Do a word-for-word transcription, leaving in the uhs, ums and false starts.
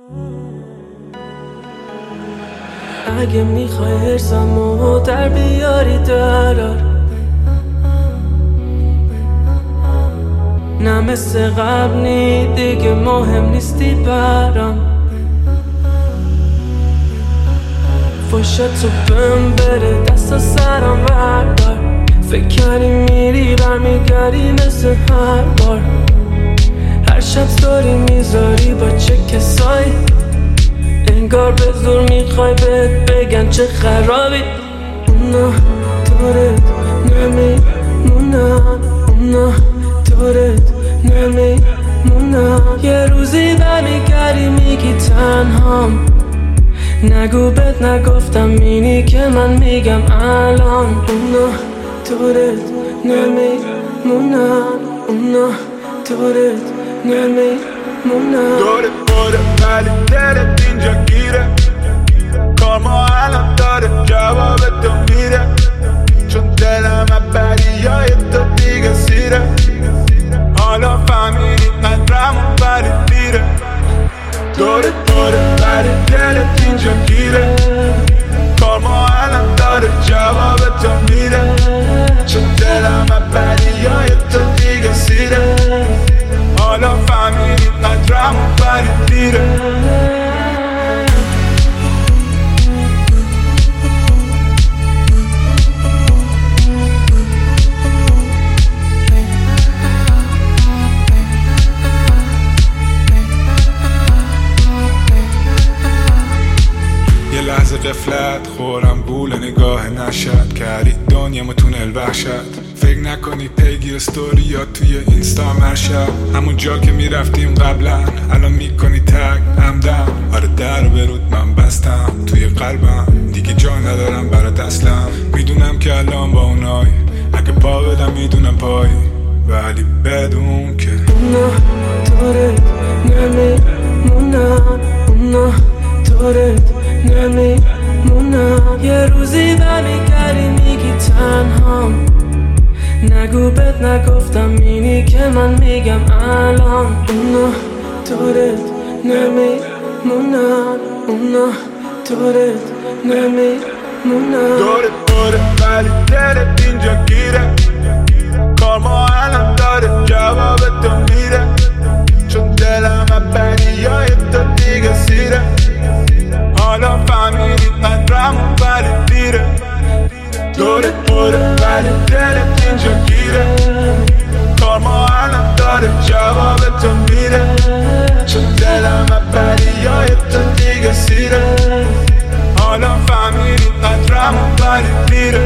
اگه میخوای حرصمو در بیاری درار، نه مثل قبل نی دیگه مهم نیستی برام. فوشتو بهم بره دست سرم بردار، فکر کردی میری برمیگردی مثل هر بار. هر شب ستوری میذاری با چه کسایی، انگار به زور میخوای بهت بگن چه خرابی. اونا دورت نمیمونن، اونا دورت نمیمونن. یه روزی برمیگردی میگی تنهام، نگو بهت نگفتم اینی که من میگم الان. اونا دورت نمیمونن، اونا دورت نمیمونن. دورت بره ولی دلت اینجا گیره، کار ما الان داره جواب تو میره، چون دلم بری های تو دیگه سیره. حالا فهمیدی قدرمون ولی دیره. دورت بره ولی دلت اینجا گیره، کار ما الان داره جواب تو میره، چون دلم بری های تو دیگه سیره. حالا فهمیدی قدرمون ولی دیره. یه لحظه قفلت خورم گول نگاه نشد، کردی دنیا متونل وحشت. فکر نکنی پیگیر ستوری یا توی اینستا مرشد، همون جا که میرفتیم قبلا الان میکنی تگ همدم. آره در برود من بستم توی قلبم، دیگه جا ندارم برات اصلا. میدونم که الان با اونای اگه پا بدم میدونم پایی، ولی بدون که اونا دورت نمیمونن، اونا دورت نمیمونن. یه روزی برمیگردی میگی تنهام، نگو بهت نگفتم اینی که من میگم الان. اونا دورت نمیمونن، اونا دورت نمیمونن. دورت بره ولی دلت اینجا گیره، کار ما الان داره جواب تو میره، چون دلم بری های تو دیگه سیره. حالا فهمیدی قدرمون ولی دیره. دورت بره ولی دلت اینجا گیره، کار ما الان داره جواب تو میره، چون دلم بری های تو دیگه سیره. حالا فهمیدی قدرمون ولی دیره.